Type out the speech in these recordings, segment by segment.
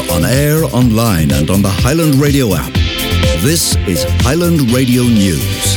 On air, online and on the Highland Radio app. This is Highland Radio News.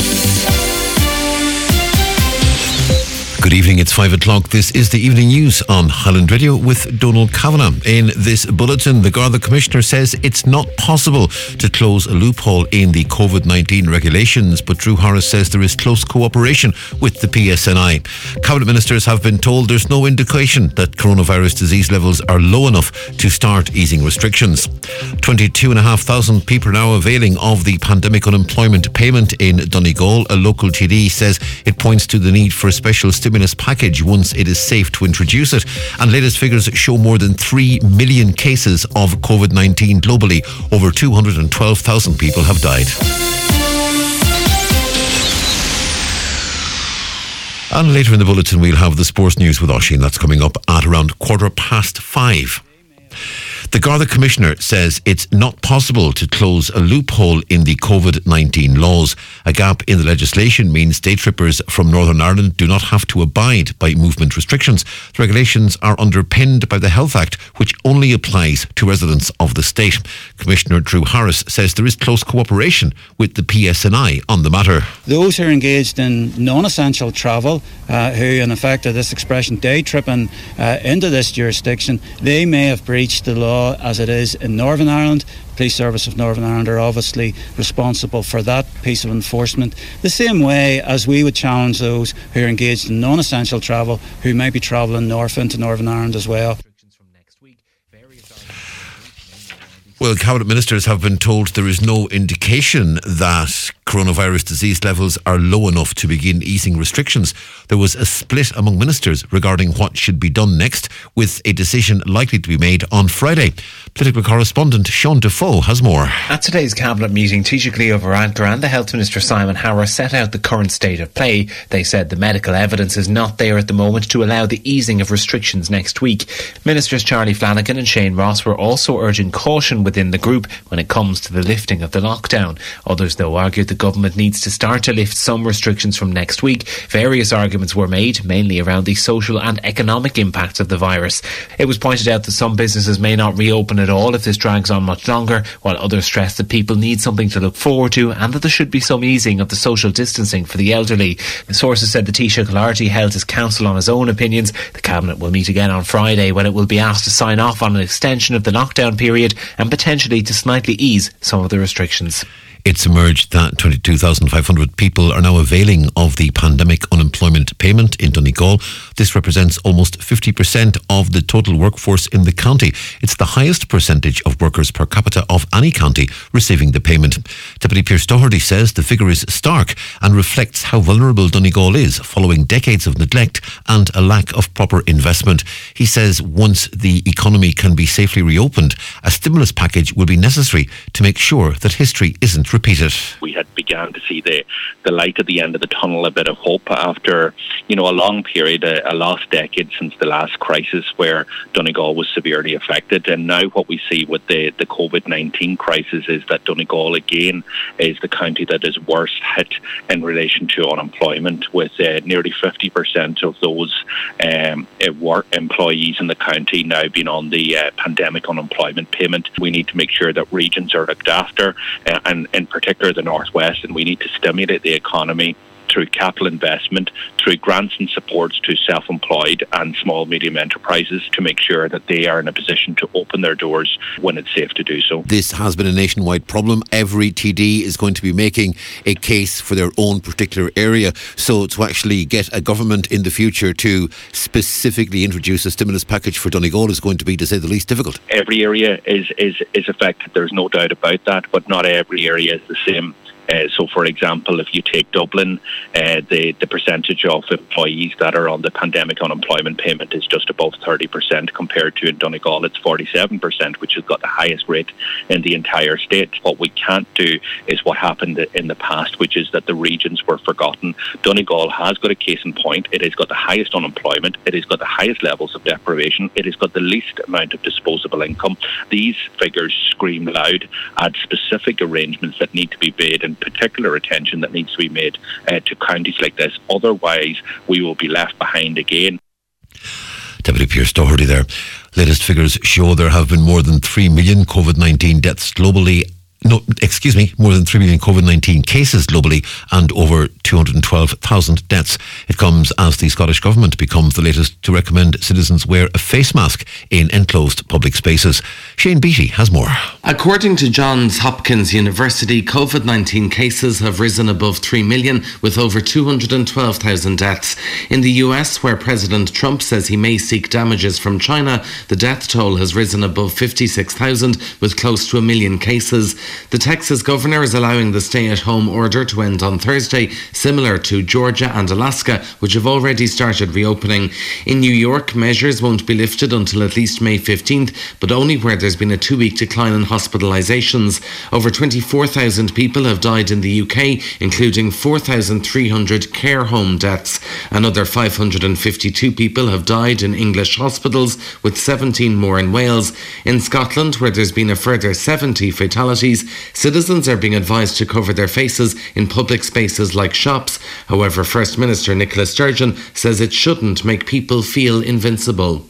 Good evening, it's 5 o'clock. This is the evening news on Highland Radio with Donald Kavanagh. In this bulletin, the Garda Commissioner says it's not possible to close a loophole in the COVID-19 regulations, but Drew Harris says there is close cooperation with the PSNI. Cabinet ministers have been told there's no indication that coronavirus disease levels are low enough to start easing restrictions. 22,500 people are now availing of the pandemic unemployment payment in Donegal. A local TD says it points to the need for a special stimulus package once it is safe to introduce it. And latest figures show more than 3 million cases of COVID-19 globally. Over 212,000 people have died. And later in the bulletin we'll have the sports news with Oisín. That's coming up at around 5:15. The Garda Commissioner says it's not possible to close a loophole in the COVID-19 laws. A gap in the legislation means day trippers from Northern Ireland do not have to abide by movement restrictions. The regulations are underpinned by the Health Act, which only applies to residents of the state. Commissioner Drew Harris says there is close cooperation with the PSNI on the matter. Those who are engaged in non-essential travel, who in effect of this expression day tripping into this jurisdiction, they may have breached the law as it is in Northern Ireland. Police Service of Northern Ireland are obviously responsible for that piece of enforcement, the same way as we would challenge those who are engaged in non-essential travel who might be travelling north into Northern Ireland as well. Well, Cabinet ministers have been told there is no indication that coronavirus disease levels are low enough to begin easing restrictions. There was a split among ministers regarding what should be done next, with a decision likely to be made on Friday. Political correspondent Sean Defoe has more. At today's Cabinet meeting, Taoiseach Leo Varadkar and the Health Minister Simon Harris set out the current state of play. They said the medical evidence is not there at the moment to allow the easing of restrictions next week. Ministers Charlie Flanagan and Shane Ross were also urging caution within the group when it comes to the lifting of the lockdown. Others, though, argued the government needs to start to lift some restrictions from next week. Various arguments were made, mainly around the social and economic impacts of the virus. It was pointed out that some businesses may not reopen at all if this drags on much longer, while others stressed that people need something to look forward to and that there should be some easing of the social distancing for the elderly. The sources said the Taoiseach largely held his counsel on his own opinions. The Cabinet will meet again on Friday when it will be asked to sign off on an extension of the lockdown period and potentially to slightly ease some of the restrictions. It's emerged that 22,500 people are now availing of the pandemic unemployment payment in Donegal. This represents almost 50% of the total workforce in the county. It's the highest percentage of workers per capita of any county receiving the payment. Deputy Pearse Doherty says the figure is stark and reflects how vulnerable Donegal is following decades of neglect and a lack of proper investment. He says once the economy can be safely reopened, a stimulus package will be necessary to make sure that history isn't repeated. We had begun to see the light at the end of the tunnel, a bit of hope after, a long period, a lost decade since the last crisis where Donegal was severely affected. And now what we see with the COVID-19 crisis is that Donegal again is the county that is worst hit in relation to unemployment, with nearly 50% of those work employees in the county now being on the pandemic unemployment payment. We need to make sure that regions are looked after, and in particular the Northwest, and we need to stimulate the economy through capital investment, through grants and supports to self-employed and small medium enterprises to make sure that they are in a position to open their doors when it's safe to do so. This has been a nationwide problem. Every TD is going to be making a case for their own particular area. So to actually get a government in the future to specifically introduce a stimulus package for Donegal is going to be, to say the least, difficult. Every area is affected. There's no doubt about that, but not every area is the same. So, for example, if you take Dublin, the percentage of employees that are on the pandemic unemployment payment is just above 30%, compared to in Donegal it's 47%, which has got the highest rate in the entire state. What we can't do is what happened in the past, which is that the regions were forgotten. Donegal has got a case in point. It has got the highest unemployment. It has got the highest levels of deprivation. It has got the least amount of disposable income. These figures scream loud at specific arrangements that need to be made, and particular attention that needs to be made to counties like this. Otherwise, we will be left behind again. Deputy Pierce Doherty there. Latest figures show there have been more than 3 million COVID-19 deaths globally. More than 3 million COVID-19 cases globally and over 212,000 deaths. It comes as the Scottish Government becomes the latest to recommend citizens wear a face mask in enclosed public spaces. Shane Beattie has more. According to Johns Hopkins University, COVID-19 cases have risen above 3 million with over 212,000 deaths. In the US, where President Trump says he may seek damages from China, the death toll has risen above 56,000 with close to 1 million cases. The Texas governor is allowing the stay-at-home order to end on Thursday, similar to Georgia and Alaska, which have already started reopening. In New York, measures won't be lifted until at least May 15th, but only where there's been a 2-week decline in hospitalisations. Over 24,000 people have died in the UK, including 4,300 care home deaths. Another 552 people have died in English hospitals, with 17 more in Wales. In Scotland, where there's been a further 70 fatalities, citizens are being advised to cover their faces in public spaces like shops. However, First Minister Nicola Sturgeon says it shouldn't make people feel invincible.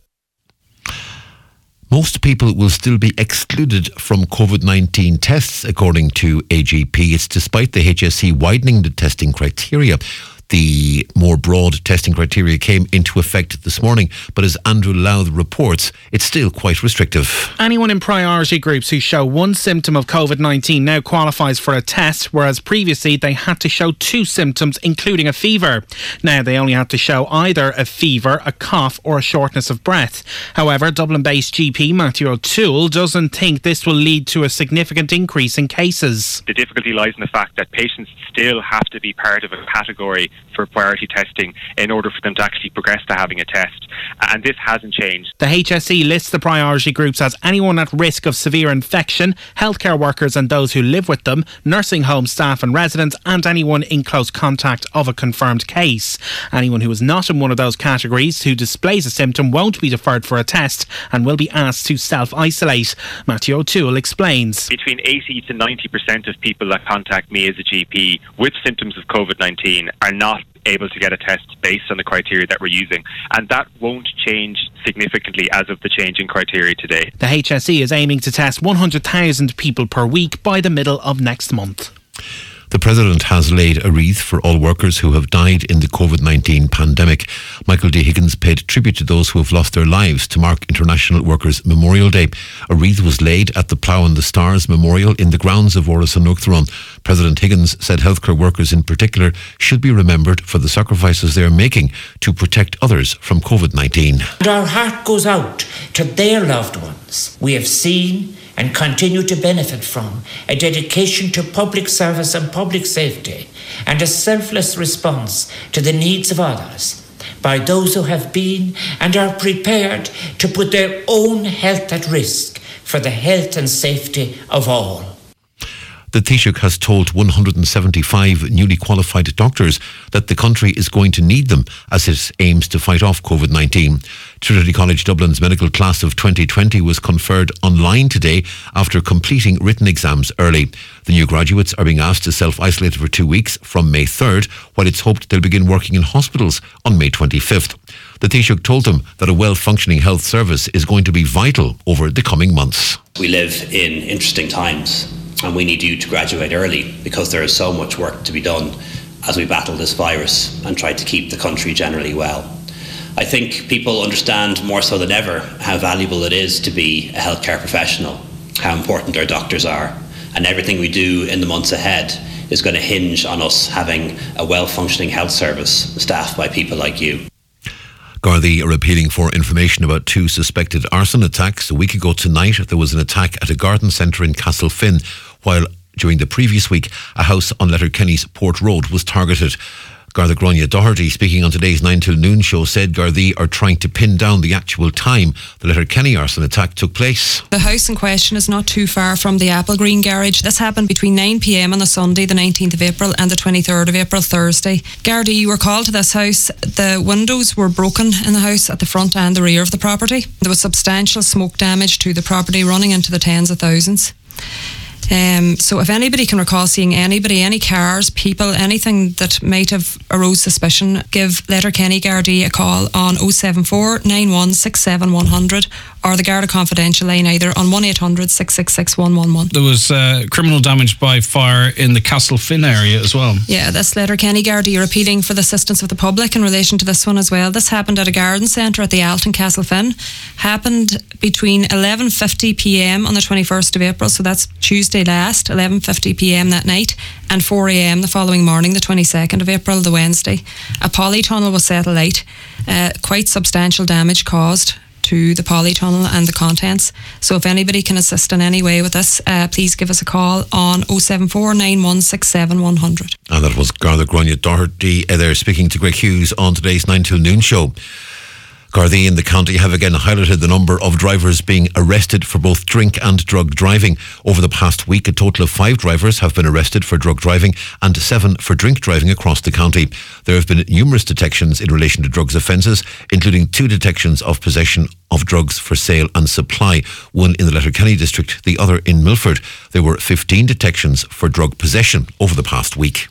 Most people will still be excluded from COVID-19 tests, according to AGP. It's despite the HSE widening the testing criteria. The more broad testing criteria came into effect this morning, but as Andrew Louth reports, it's still quite restrictive. Anyone in priority groups who show one symptom of COVID-19 now qualifies for a test, whereas previously they had to show 2 symptoms, including a fever. Now they only have to show either a fever, a cough or a shortness of breath. However, Dublin-based GP Matthew O'Toole doesn't think this will lead to a significant increase in cases. The difficulty lies in the fact that patients still have to be part of a category for priority testing in order for them to actually progress to having a test. And this hasn't changed. The HSE lists the priority groups as anyone at risk of severe infection, healthcare workers and those who live with them, nursing home staff and residents, and anyone in close contact of a confirmed case. Anyone who is not in one of those categories who displays a symptom won't be deferred for a test and will be asked to self-isolate. Matthew O'Toole explains. Between 80 to 90% of people that contact me as a GP with symptoms of COVID-19 are not able to get a test based on the criteria that we're using, and that won't change significantly as of the change in criteria today. The HSE is aiming to test 100,000 people per week by the middle of next month. The President has laid a wreath for all workers who have died in the COVID-19 pandemic. Michael D. Higgins paid tribute to those who have lost their lives to mark International Workers' Memorial Day. A wreath was laid at the Plough and the Stars Memorial in the grounds of Orlas an Uachtaráin. President Higgins said healthcare workers in particular should be remembered for the sacrifices they are making to protect others from COVID-19. And our heart goes out to their loved ones. We have seen and continue to benefit from a dedication to public service and public safety, and a selfless response to the needs of others by those who have been and are prepared to put their own health at risk for the health and safety of all. The Taoiseach has told 175 newly qualified doctors that the country is going to need them as it aims to fight off COVID-19. Trinity College Dublin's medical class of 2020 was conferred online today after completing written exams early. The new graduates are being asked to self-isolate for 2 weeks from May 3rd, while it's hoped they'll begin working in hospitals on May 25th. The Taoiseach told them that a well-functioning health service is going to be vital over the coming months. We live in interesting times, and we need you to graduate early because there is so much work to be done as we battle this virus and try to keep the country generally well. I think people understand more so than ever how valuable it is to be a healthcare professional, how important our doctors are, and everything we do in the months ahead is going to hinge on us having a well-functioning health service staffed by people like you. Gardaí are appealing for information about 2 suspected arson attacks. A week ago tonight, there was an attack at a garden centre in Castlefin, while during the previous week, a house on Letterkenny's Port Road was targeted. Garda Gráinne Doherty, speaking on today's 9 till noon show, said Gardaí are trying to pin down the actual time the Letterkenny arson attack took place. The house in question is not too far from the Applegreen garage. This happened between 9 p.m. on the Sunday, the 19th of April, and the 23rd of April, Thursday. Gardaí were called to this house. The windows were broken in the house at the front and the rear of the property. There was substantial smoke damage to the property running into the tens of thousands. So if anybody can recall seeing anybody, any cars, people, anything that might have aroused suspicion, give Letterkenny Gardaí a call on 074 9167 100 or the Garda Confidential line either on 1800 666 111. There was criminal damage by fire in the Castlefin area as well. Yeah, this Letterkenny Gardaí are appealing for the assistance of the public in relation to this one as well. This happened at a garden centre at the Alton Castlefin. Happened between 11:50pm on the 21st of April, so that's Tuesday last, 11:50pm that night, and 4am the following morning, the 22nd of April, the Wednesday. A polytunnel was set alight. Quite substantial damage caused to the polytunnel and the contents. So if anybody can assist in any way with this, please give us a call on 074 9167 100. And that was Garda Gráinne Doherty there speaking to Greg Hughes on today's 9 till noon show. Gardaí in the county have again highlighted the number of drivers being arrested for both drink and drug driving. Over the past week, a total of 5 drivers have been arrested for drug driving and 7 for drink driving across the county. There have been numerous detections in relation to drugs offences, including 2 detections of possession of drugs for sale and supply, one in the Letterkenny district, the other in Milford. There were 15 detections for drug possession over the past week.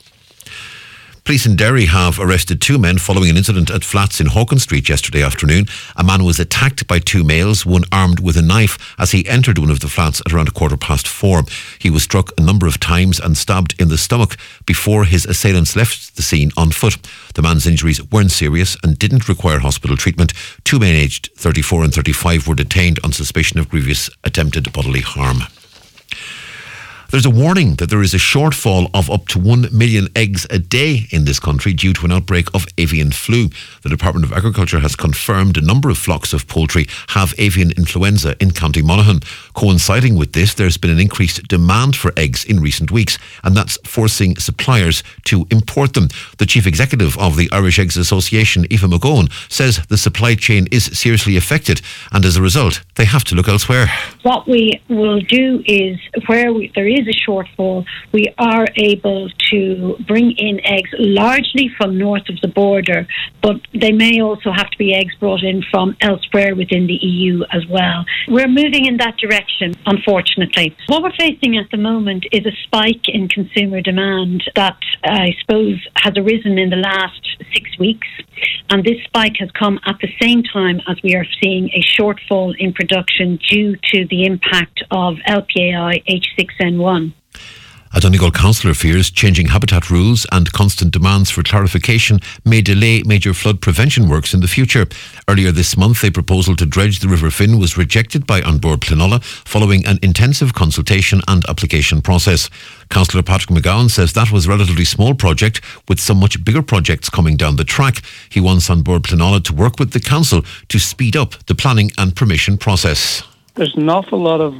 Police in Derry have arrested 2 men following an incident at flats in Hawkins Street yesterday afternoon. A man was attacked by 2 males, one armed with a knife, as he entered one of the flats at around 4:15. He was struck a number of times and stabbed in the stomach before his assailants left the scene on foot. The man's injuries weren't serious and didn't require hospital treatment. 2 men aged 34 and 35 were detained on suspicion of grievous attempted bodily harm. There's a warning that there is a shortfall of up to 1 million eggs a day in this country due to an outbreak of avian flu. The Department of Agriculture has confirmed a number of flocks of poultry have avian influenza in County Monaghan. Coinciding with this, there's been an increased demand for eggs in recent weeks, and that's forcing suppliers to import them. The Chief Executive of the Irish Eggs Association, Aoife McGowan, says the supply chain is seriously affected, and as a result, they have to look elsewhere. What we will do is, where there is a shortfall, we are able to bring in eggs largely from north of the border, but they may also have to be eggs brought in from elsewhere within the EU as well. We're moving in that direction, unfortunately. What we're facing at the moment is a spike in consumer demand that I suppose has arisen in the last 6 weeks, and this spike has come at the same time as we are seeing a shortfall in production due to the impact of LPAI H6N1. A Donegal councillor fears changing habitat rules and constant demands for clarification may delay major flood prevention works in the future. Earlier this month, a proposal to dredge the River Finn was rejected by An Bord Pleanála following an intensive consultation and application process. Councillor Patrick McGowan says that was a relatively small project with some much bigger projects coming down the track. He wants An Bord Pleanála to work with the council to speed up the planning and permission process. There's an awful lot of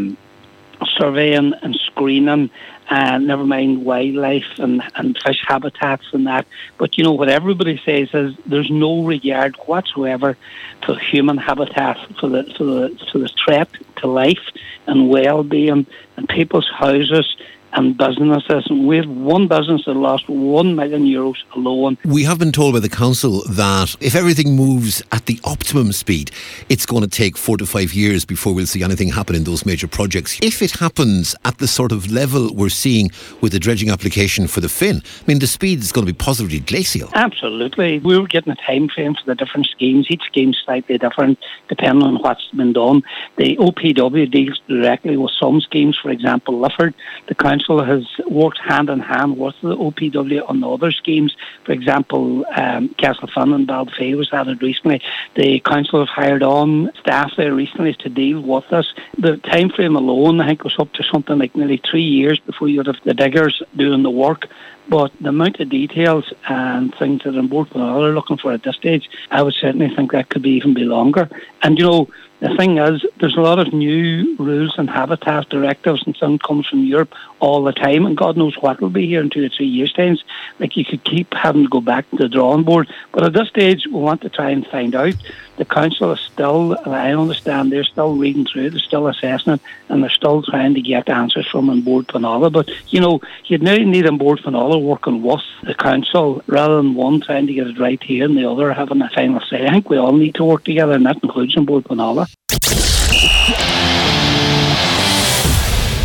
surveying and screening, never mind wildlife and fish habitats and that. But you know what everybody says is there's no regard whatsoever for human habitat, for the threat to life and well-being and people's houses and businesses. And we have one business that lost €1 million alone. We have been told by the council that if everything moves at the optimum speed, it's going to take 4 to 5 years before we'll see anything happen in those major projects. If it happens at the sort of level we're seeing with the dredging application for the Finn, I mean, the speed is going to be positively glacial. Absolutely. We were getting a time frame for the different schemes. Each scheme is slightly different depending on what's been done. The OPW deals directly with some schemes. For example, Lifford, the council has worked hand in hand with the OPW on the other schemes. For example, Castlefin and Balfay was added recently. The council have hired on staff there recently to deal with this. The time frame alone, I think, was up to something like nearly 3 years before you'd have the diggers doing the work. But the amount of details and things that An Bord Pleanála are looking for at this stage, I would certainly think that could even be longer. And, you know, the thing is, there's a lot of new rules and habitat directives and something comes from Europe all the time, and God knows what will be here in 2 to 3 years' time. Like, you could keep having to go back to the drawing board. But at this stage, we want to try and find out. The council is still, and I understand, they're still reading through it, they're still assessing it, and they're still trying to get answers from An Bord Pleanála. But, you know, you'd now need An Bord Pleanála working with the council rather than one trying to get it right here and the other having a final say. I think we all need to work together, and that includes An Bord Pleanála.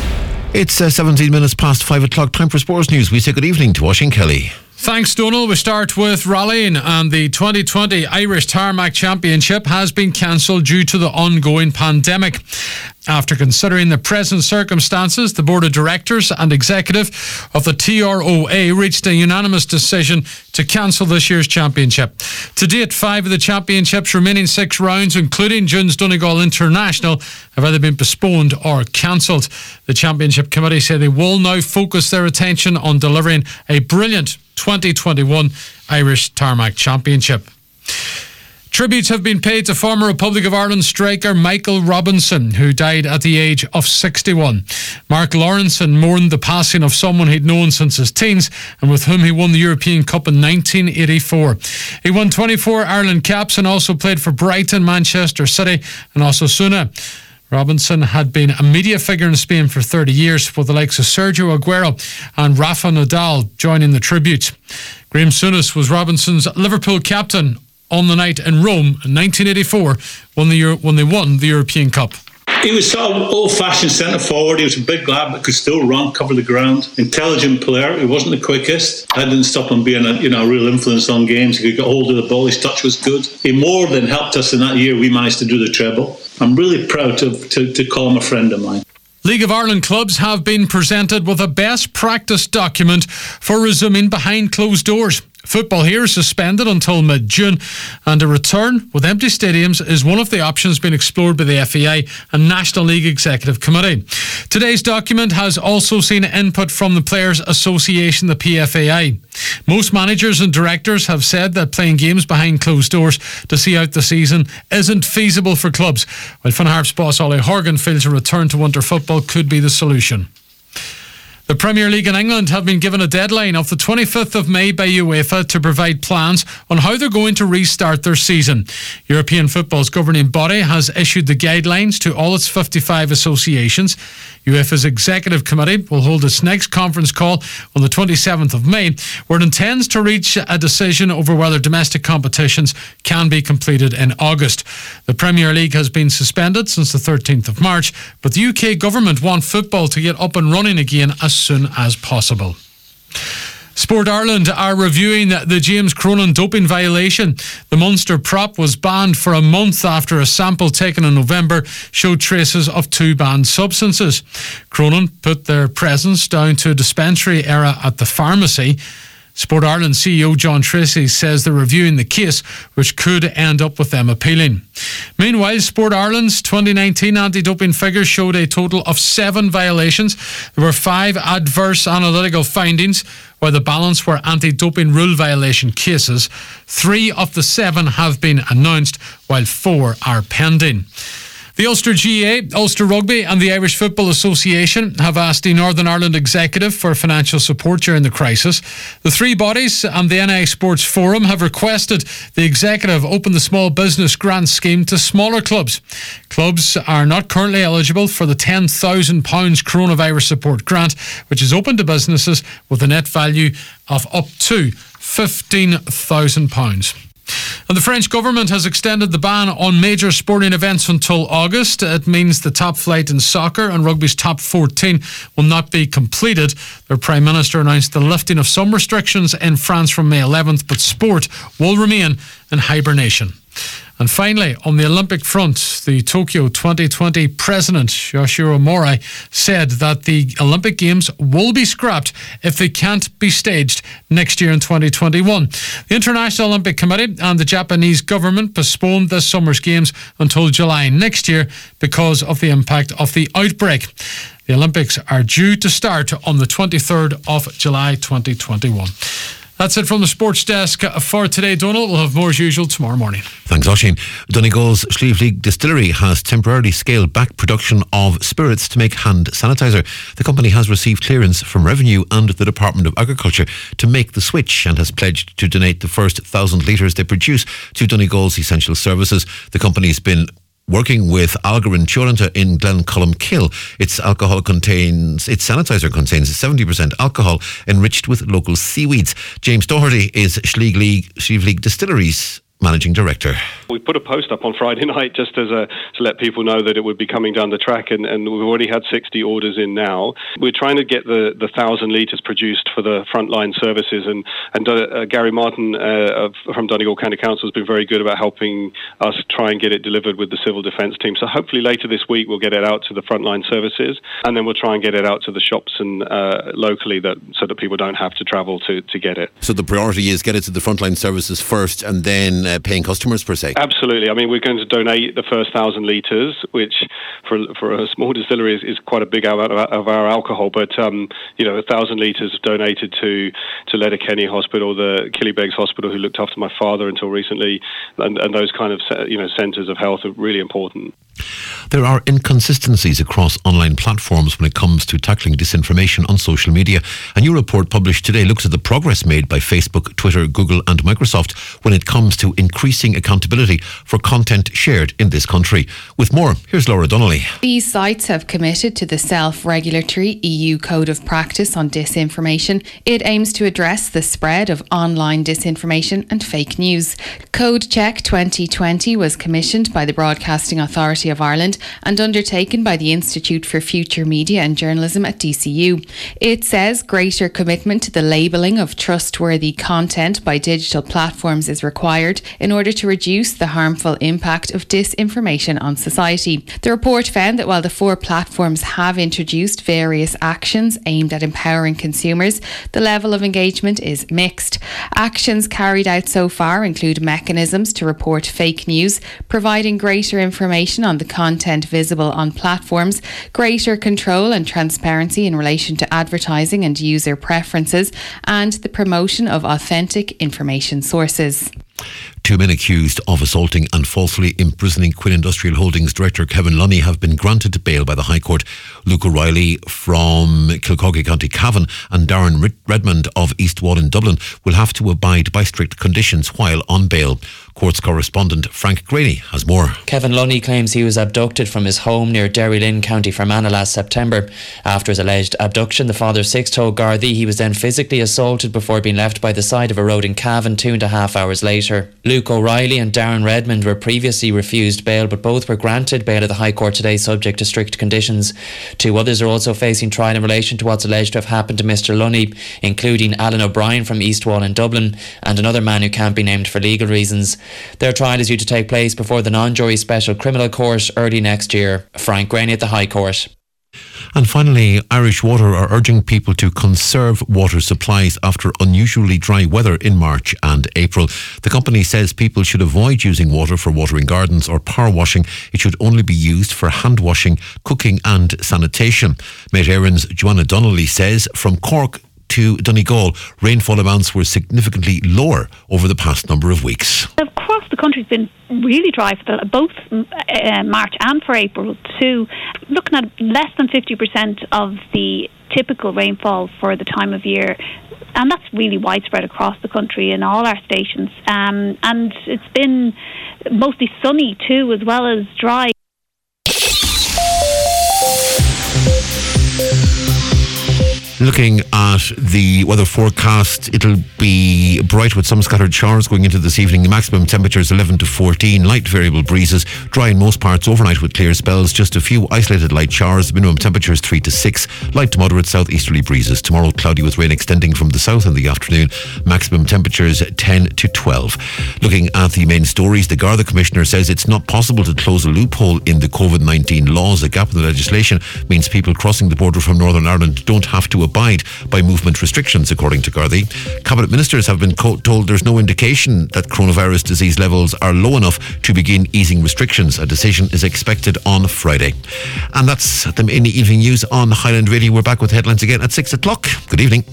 It's 17 minutes past 5 o'clock. Time for sports news. We say good evening to Oisín Kelly. Thanks, Donal. We start with rallying, and the 2020 Irish Tarmac Championship has been cancelled due to the ongoing pandemic. After considering the present circumstances, the Board of Directors and Executive of the TROA reached a unanimous decision to cancel this year's championship. To date, 5 of the championship's remaining 6 rounds, including June's Donegal International, have either been postponed or cancelled. The championship committee say they will now focus their attention on delivering a brilliant 2021 Irish Tarmac Championship. Tributes have been paid to former Republic of Ireland striker Michael Robinson, who died at the age of 61. Mark Lawrenson mourned the passing of someone he'd known since his teens and with whom he won the European Cup in 1984. He won 24 Ireland caps and also played for Brighton, Manchester City and Osasuna. Robinson had been a media figure in Spain for 30 years, with the likes of Sergio Aguero and Rafa Nadal joining the tributes. Graham Souness was Robinson's Liverpool captain on the night in Rome in 1984 when they won the European Cup. He was sort of old-fashioned centre-forward. He was a big lad but could still run, cover the ground. Intelligent player. He wasn't the quickest. That didn't stop him being a real influence on games. He could get hold of the ball. His touch was good. He more than helped us in that year. We managed to do the treble. I'm really proud to call him a friend of mine. League of Ireland clubs have been presented with a best practice document for resuming behind closed doors. Football here is suspended until mid-June, and a return with empty stadiums is one of the options being explored by the FAI and National League Executive Committee. Today's document has also seen input from the Players Association, the PFAI. Most managers and directors have said that playing games behind closed doors to see out the season isn't feasible for clubs, while Finn Harps boss Ollie Horgan feels a return to winter football could be the solution. The Premier League in England have been given a deadline of the 25th of May by UEFA to provide plans on how they're going to restart their season. European football's governing body has issued the guidelines to all its 55 associations. UEFA's executive committee will hold its next conference call on the 27th of May, where it intends to reach a decision over whether domestic competitions can be completed in August. The Premier League has been suspended since the 13th of March, but the UK government want football to get up and running again as soon as possible. Sport Ireland are reviewing the James Cronin doping violation. The Munster prop was banned for a month after a sample taken in November showed traces of 2 banned substances. Cronin put their presence down to a dispensary error at the pharmacy. Sport Ireland CEO John Tracy says they're reviewing the case, which could end up with them appealing. Meanwhile, Sport Ireland's 2019 anti-doping figures showed a total of 7 violations. There were 5 adverse analytical findings, while the balance were anti-doping rule violation cases. 3 of the 7 have been announced, while 4 are pending. The Ulster GA, Ulster Rugby and the Irish Football Association have asked the Northern Ireland Executive for financial support during the crisis. The 3 bodies and the NI Sports Forum have requested the Executive open the small business grant scheme to smaller clubs. Clubs are not currently eligible for the £10,000 coronavirus support grant, which is open to businesses with a net value of up to £15,000. And the French government has extended the ban on major sporting events until August. It means the top flight in soccer and rugby's top 14 will not be completed. Their Prime Minister announced the lifting of some restrictions in France from May 11th, but sport will remain in hibernation. And finally, on the Olympic front, the Tokyo 2020 president, Yoshiro Mori, said that the Olympic Games will be scrapped if they can't be staged next year in 2021. The International Olympic Committee and the Japanese government postponed this summer's Games until July next year because of the impact of the outbreak. The Olympics are due to start on the 23rd of July 2021. That's it from the sports desk for today, Donal. We'll have more as usual tomorrow morning. Thanks, Oisín. Donegal's Slieve League Distillery has temporarily scaled back production of spirits to make hand sanitizer. The company has received clearance from Revenue and the Department of Agriculture to make the switch and has pledged to donate the first 1,000 litres they produce to Donegal's Essential Services. The company's been working with Algarin Chioranta in Glencolumkill. Its sanitizer contains 70% alcohol enriched with local seaweeds. James Doherty is Slieve League Distillery's Managing Director. We put a post up on Friday night just to let people know that it would be coming down the track, and we've already had 60 orders in now. We're trying to get the 1,000 litres produced for the frontline services, and Gary Martin from Donegal County Council has been very good about helping us try and get it delivered with the civil defence team. So hopefully later this week we'll get it out to the frontline services, and then we'll try and get it out to the shops and locally, so that people don't have to travel to get it. So the priority is get it to the frontline services first, and then paying customers per se. Absolutely. I mean, we're going to donate the first 1,000 litres, which for a small distillery is quite a big amount of our alcohol. But 1,000 litres donated to Letterkenny Hospital, the Killybegs Hospital, who looked after my father until recently, and those kind of centres of health are really important. There are inconsistencies across online platforms when it comes to tackling disinformation on social media. A new report published today looks at the progress made by Facebook, Twitter, Google and Microsoft when it comes to increasing accountability for content shared in this country. With more, here's Laura Donnelly. These sites have committed to the self-regulatory EU Code of Practice on Disinformation. It aims to address the spread of online disinformation and fake news. Code Check 2020 was commissioned by the Broadcasting Authority of Ireland and undertaken by the Institute for Future Media and Journalism at DCU. It says greater commitment to the labelling of trustworthy content by digital platforms is required in order to reduce the harmful impact of disinformation on society. The report found that while the 4 platforms have introduced various actions aimed at empowering consumers, the level of engagement is mixed. Actions carried out so far include mechanisms to report fake news, providing greater information on the content visible on platforms, greater control and transparency in relation to advertising and user preferences, and the promotion of authentic information sources. 2 men accused of assaulting and falsely imprisoning Quinn Industrial Holdings Director Kevin Lunny have been granted bail by the High Court. Luke O'Reilly from Kilcoggy County Cavan and Darren Redmond of East Wall in Dublin will have to abide by strict conditions while on bail. Courts correspondent Frank Graney has more. Kevin Lunny claims he was abducted from his home near Derrylin, County Fermanagh last September. After his alleged abduction, the father of 6 told Gardaí he was then physically assaulted before being left by the side of a road in Cavan 2.5 hours later. Luke O'Reilly and Darren Redmond were previously refused bail, but both were granted bail at the High Court today subject to strict conditions. 2 others are also facing trial in relation to what's alleged to have happened to Mr Lunny, including Alan O'Brien from East Wall in Dublin and another man who can't be named for legal reasons. Their trial is due to take place before the non-jury special criminal court early next year. Frank Graney at the High Court. And finally, Irish Water are urging people to conserve water supplies after unusually dry weather in March and April. The company says people should avoid using water for watering gardens or power washing. It should only be used for hand washing, cooking and sanitation. Mate Erin's Joanna Donnelly says from Cork to Donegal, rainfall amounts were significantly lower over the past number of weeks. Across the country, it's been really dry for both March and for April too. Looking at less than 50% of the typical rainfall for the time of year, and that's really widespread across the country in all our stations. And it's been mostly sunny too, as well as dry. Looking at the weather forecast, it'll be bright with some scattered showers going into this evening. The maximum temperature is 11 to 14. Light variable breezes. Dry in most parts overnight with clear spells. Just a few isolated light showers. Minimum temperature is 3 to 6. Light to moderate southeasterly breezes. Tomorrow cloudy with rain extending from the south in the afternoon. Maximum temperatures 10 to 12. Looking at the main stories, the Garda Commissioner says it's not possible to close a loophole in the COVID-19 laws. A gap in the legislation means people crossing the border from Northern Ireland don't have to abide by movement restrictions, according to Gardaí. Cabinet ministers have been told there's no indication that coronavirus disease levels are low enough to begin easing restrictions. A decision is expected on Friday. And that's the in the evening news on Highland Radio. We're back with headlines again at 6 o'clock. Good evening.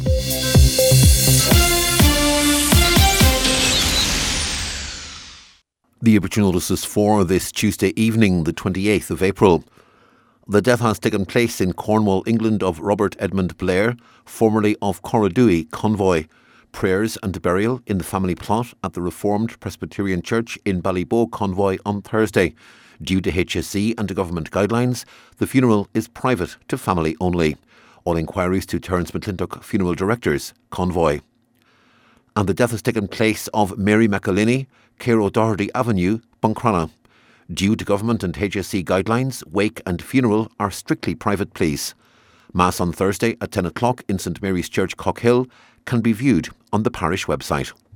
The opportune notices for this Tuesday evening, the 28th of April. The death has taken place in Cornwall, England, of Robert Edmund Blair, formerly of Corradui Convoy. Prayers and burial in the family plot at the Reformed Presbyterian Church in Ballyboe Convoy on Thursday. Due to HSE and to government guidelines, the funeral is private to family only. All inquiries to Terence McClintock Funeral Directors, Convoy. And the death has taken place of Mary McElhinney, Ciara O'Doherty Avenue, Buncrana. Due to government and HSE guidelines, wake and funeral are strictly private, please. Mass on Thursday at 10 o'clock in St Mary's Church, Cockhill, can be viewed on the parish website.